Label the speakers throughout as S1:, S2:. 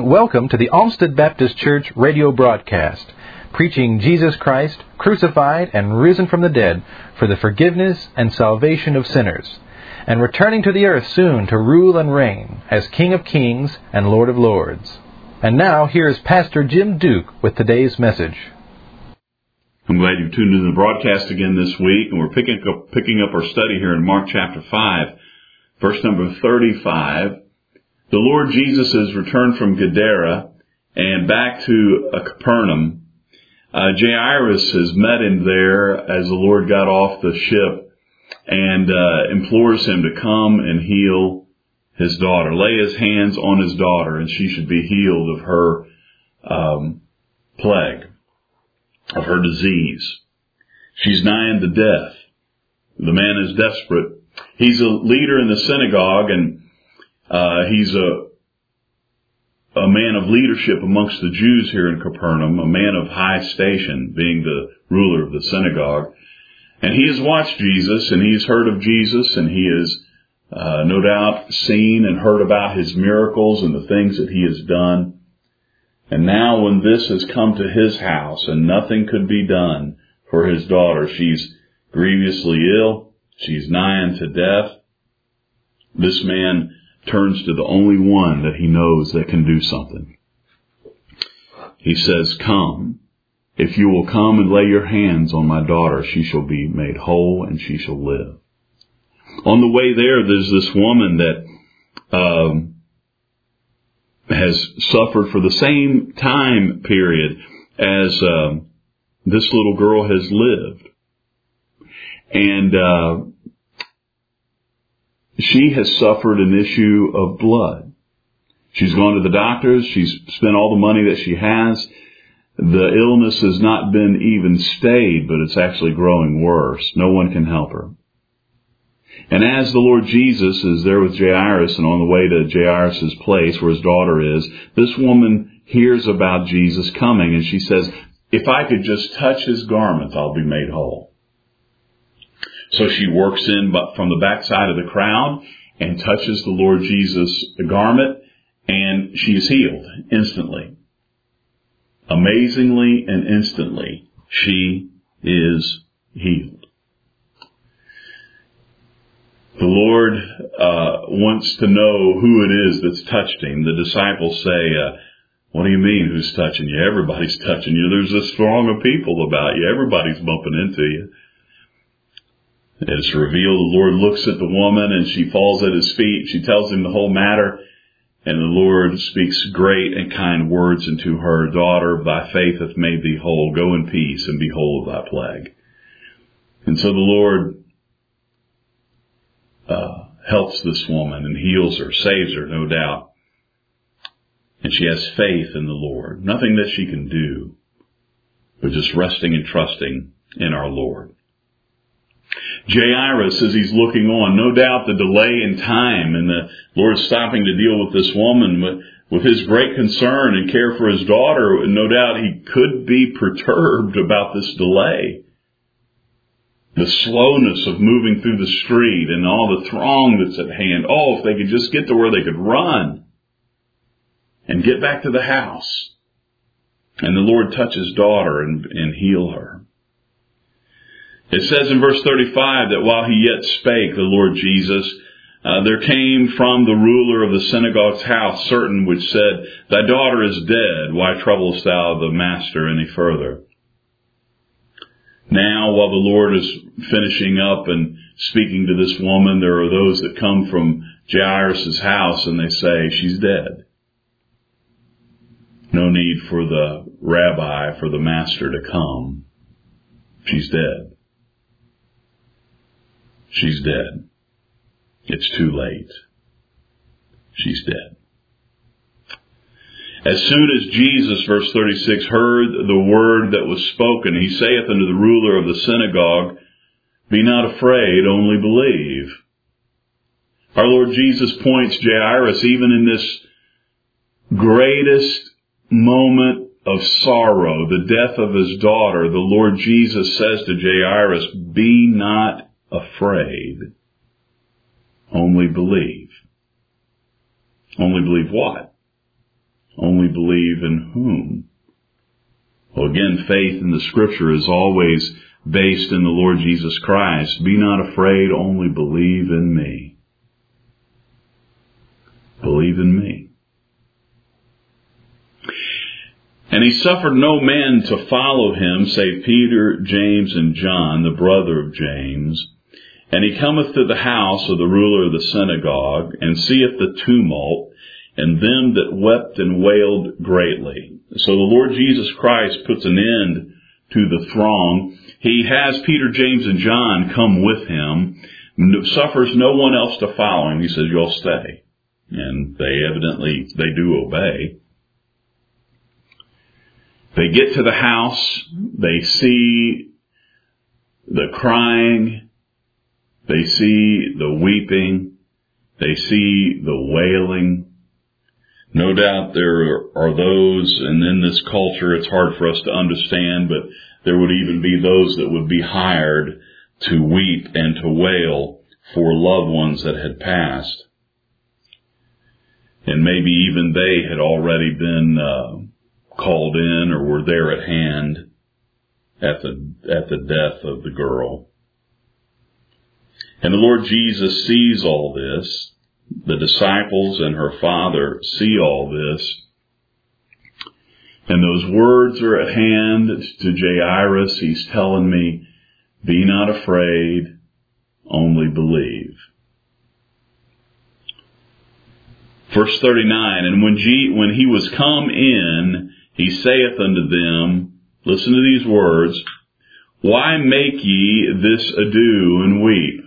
S1: and welcome to the Olmsted Baptist Church radio broadcast, preaching Jesus Christ, crucified and risen from the dead for the forgiveness and salvation of sinners, and returning to the earth soon to rule and reign as King of Kings and Lord of Lords. And now, here is Pastor Jim Duke with today's message.
S2: I'm glad you've tuned into the broadcast again this week, and we're picking up our study here in Mark chapter 5, verse number 35. The Lord Jesus has returned from Gadara and back to Capernaum. Jairus has met him there as the Lord got off the ship and implores him to come and heal his daughter, lay his hands on his daughter, and she should be healed of her plague, of her disease. She's nigh unto death. The man is desperate. He's a leader in the synagogue, and he's a man of leadership amongst the Jews here in Capernaum, a man of high station, being the ruler of the synagogue. And he has watched Jesus, and he's heard of Jesus, and he has no doubt seen and heard about his miracles and the things that he has done. And now when this has come to his house and nothing could be done for his daughter, she's grievously ill, she's nigh unto death, this man turns to the only one that he knows that can do something. He says, "Come, if you will come and lay your hands on my daughter, she shall be made whole and she shall live." On the way there's this woman that has suffered for the same time period as this little girl has lived. And she has suffered an issue of blood. She's gone to the doctors. She's spent all the money that she has. The illness has not been even stayed, but it's actually growing worse. No one can help her. And as the Lord Jesus is there with Jairus and on the way to Jairus' place where his daughter is, this woman hears about Jesus coming, and she says, "If I could just touch his garment, I'll be made whole." So she works in from the backside of the crowd and touches the Lord Jesus' garment, and she is healed instantly. Amazingly and instantly, she is healed. The Lord wants to know who it is that's touched him. The disciples say, "What do you mean, who's touching you? Everybody's touching you. There's a throng of people about you. Everybody's bumping into you." It's revealed, the Lord looks at the woman and she falls at his feet. She tells him the whole matter, and the Lord speaks great and kind words into her. "Daughter, thy faith hath made thee whole. Go in peace and be whole of thy plague." And so the Lord helps this woman and heals her, saves her, no doubt. And she has faith in the Lord. Nothing that she can do, but just resting and trusting in our Lord. Jairus, as he's looking on, no doubt the delay in time, and the Lord stopping to deal with this woman with his great concern and care for his daughter, no doubt he could be perturbed about this delay. The slowness of moving through the street and all the throng that's at hand. Oh, if they could just get to where they could run and get back to the house. And the Lord touch his daughter and heal her. It says in verse 35 that while he yet spake, the Lord Jesus, there came from the ruler of the synagogue's house certain which said, "Thy daughter is dead. Why troublest thou the master any further?" Now, while the Lord is finishing up and speaking to this woman, there are those that come from Jairus' house and they say, "She's dead." No need for the rabbi, for the master to come. She's dead. She's dead. It's too late. She's dead. As soon as Jesus, verse 36, heard the word that was spoken, he saith unto the ruler of the synagogue, "Be not afraid, only believe." Our Lord Jesus points Jairus, even in this greatest moment of sorrow, the death of his daughter, the Lord Jesus says to Jairus, "Be not afraid, only believe." Only believe what? only believe in whom? Well, again, faith in the Scripture is always based in the Lord Jesus Christ. Be not afraid, only believe in me. Believe in me. And he suffered no man to follow him, save Peter, James, and John, the brother of James. And he cometh to the house of the ruler of the synagogue, and seeth the tumult, and them that wept and wailed greatly. So the Lord Jesus Christ puts an end to the throng. He has Peter, James, and John come with him, suffers no one else to follow him. He says, you'll stay. And they do obey. They get to the house, they see the crying, they see the weeping, they see the wailing. No doubt there are those, and in this culture it's hard for us to understand, but there would even be those that would be hired to weep and to wail for loved ones that had passed. And maybe even they had already been called in or were there at hand at the death of the girl. And the Lord Jesus sees all this. The disciples and her father see all this. And those words are at hand to Jairus. He's telling me, be not afraid, only believe. Verse 39, and when he was come in, he saith unto them, listen to these words, why make ye this ado and weep?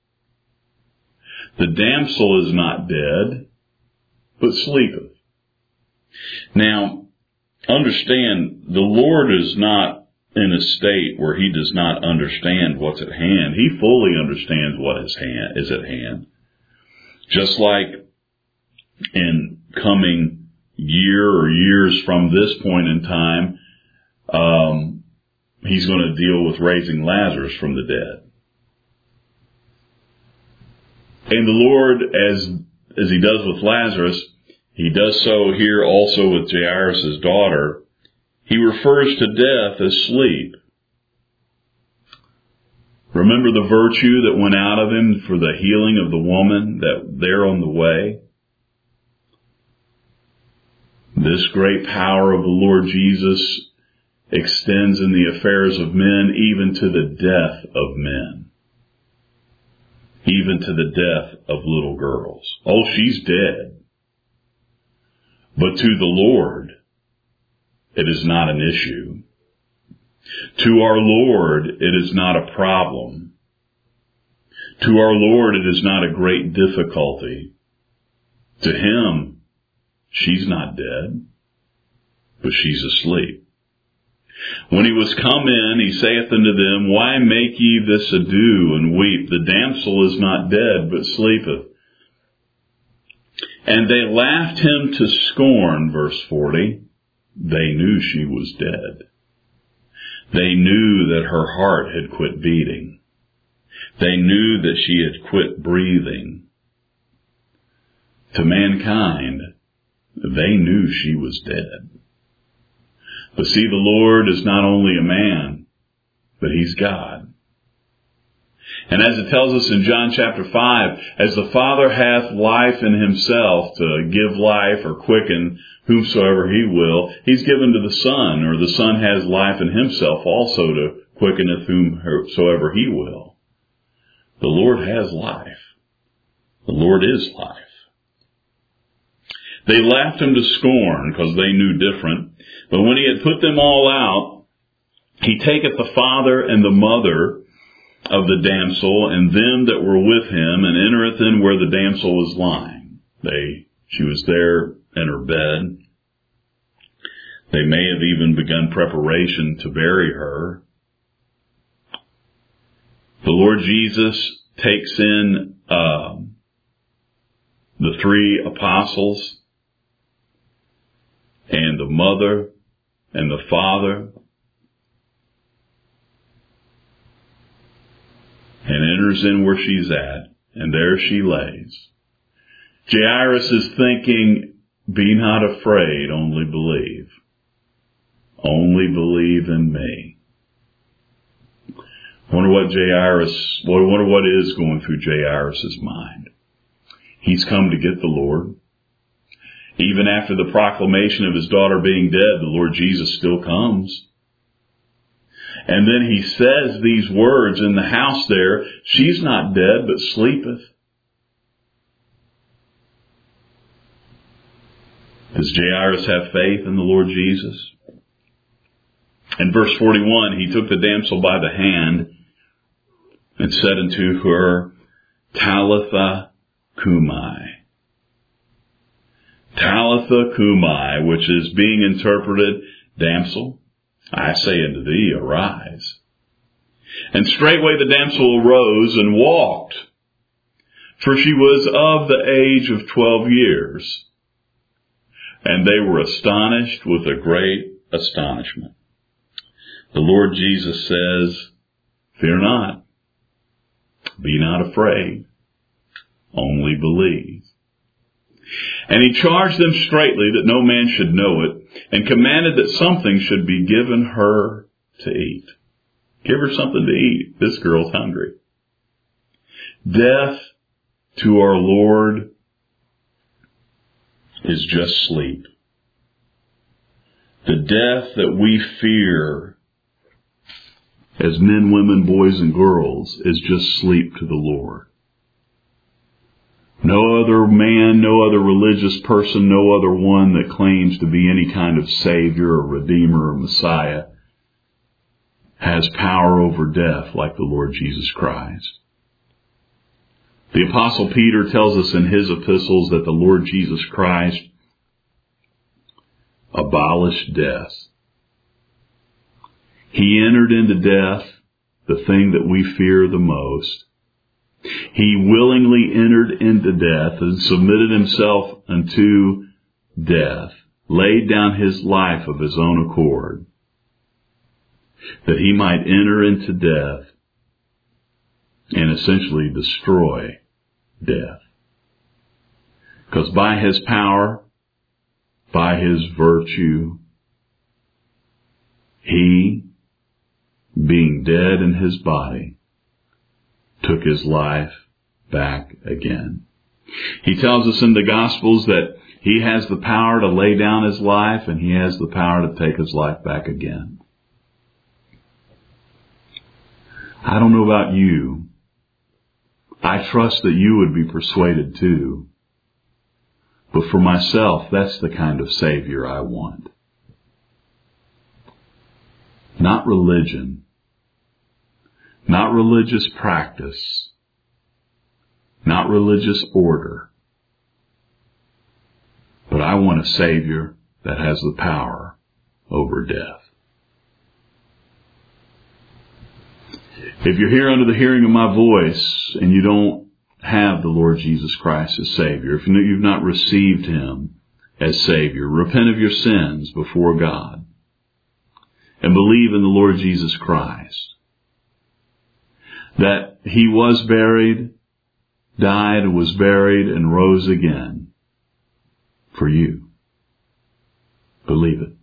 S2: The damsel is not dead, but sleepeth. Now, understand, the Lord is not in a state where he does not understand what's at hand. He fully understands what is at hand. Just like in coming year or years from this point in time, he's going to deal with raising Lazarus from the dead. And the Lord, as he does with Lazarus, he does so here also with Jairus' daughter. He refers to death as sleep. Remember the virtue that went out of him for the healing of the woman that there on the way? This great power of the Lord Jesus extends in the affairs of men even to the death of men. Even to the death of little girls. Oh, she's dead. But to the Lord, it is not an issue. To our Lord, it is not a problem. To our Lord, it is not a great difficulty. To him, she's not dead, but she's asleep. When he was come in, he saith unto them, why make ye this ado and weep? The damsel is not dead, but sleepeth. And they laughed him to scorn, verse 40. They knew she was dead. They knew that her heart had quit beating. They knew that she had quit breathing. To mankind, they knew she was dead. But see, the Lord is not only a man, but he's God. And as it tells us in John chapter 5, as the Father hath life in himself to give life or quicken whomsoever he will, he's given to the Son, or the Son has life in himself also to quickeneth whomsoever he will. The Lord has life. The Lord is life. They laughed him to scorn because they knew different. But when he had put them all out, he taketh the father and the mother of the damsel and them that were with him, and entereth in where the damsel was lying. She was there in her bed. They may have even begun preparation to bury her. The Lord Jesus takes in the three apostles and the mother and the father, and enters in where she's at, and there she lays. Jairus is thinking, Be not afraid, only believe. Only believe in me. Wonder what is going through Jairus' mind. He's come to get the Lord. Even after the proclamation of his daughter being dead, the Lord Jesus still comes. And then he says these words in the house there, she's not dead, but sleepeth. Does Jairus have faith in the Lord Jesus? In verse 41, he took the damsel by the hand and said unto her, Talitha cumi. Talitha cumi, which is being interpreted, damsel, I say unto thee, arise. And straightway the damsel arose and walked, for she was of the age of 12 years. And they were astonished with a great astonishment. The Lord Jesus says, fear not, be not afraid, only believe. And he charged them straitly that no man should know it, and commanded that something should be given her to eat. Give her something to eat. This girl's hungry. Death to our Lord is just sleep. The death that we fear as men, women, boys, and girls is just sleep to the Lord. No other man, no other religious person, no other one that claims to be any kind of Savior or Redeemer or Messiah has power over death like the Lord Jesus Christ. The Apostle Peter tells us in his epistles that the Lord Jesus Christ abolished death. He entered into death, the thing that we fear the most. He willingly entered into death and submitted himself unto death, laid down his life of his own accord, that he might enter into death and essentially destroy death. Because by his power, by his virtue, he, being dead in his body, took his life back again. He tells us in the Gospels that he has the power to lay down his life and he has the power to take his life back again. I don't know about you. I trust that you would be persuaded too. But for myself, that's the kind of Savior I want. Not religion. Not religious practice. Not religious order. But I want a Savior that has the power over death. If you're here under the hearing of my voice and you don't have the Lord Jesus Christ as Savior, if you've not received Him as Savior, repent of your sins before God and believe in the Lord Jesus Christ. That He was buried, died, was buried, and rose again for you. Believe it.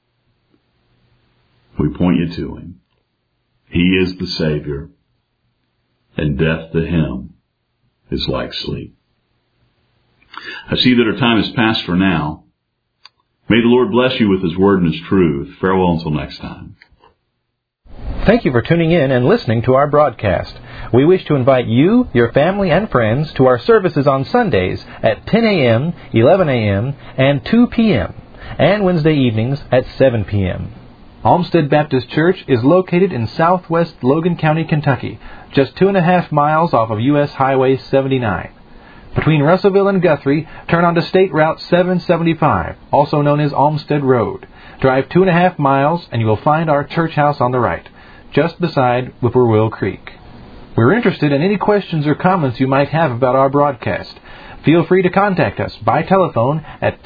S2: We point you to Him. He is the Savior, and death to Him is like sleep. I see that our time is past for now. May the Lord bless you with His word and His truth. Farewell until next time.
S1: Thank you for tuning in and listening to our broadcast. We wish to invite you, your family, and friends to our services on Sundays at 10 a.m., 11 a.m., and 2 p.m., and Wednesday evenings at 7 p.m. Olmsted Baptist Church is located in southwest Logan County, Kentucky, just 2.5 miles off of U.S. Highway 79. Between Russellville and Guthrie, turn onto State Route 775, also known as Olmsted Road. Drive 2.5 miles and you will find our church house on the right, just beside Whippoorwill Creek. We're interested in any questions or comments you might have about our broadcast. Feel free to contact us by telephone at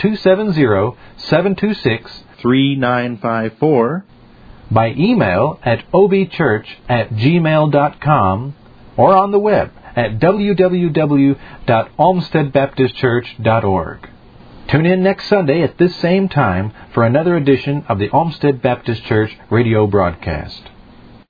S1: 270-726-3954, by email at obchurch@gmail.com, or on the web at www.olmstedbaptistchurch.org. Tune in next Sunday at this same time for another edition of the Olmsted Baptist Church radio broadcast.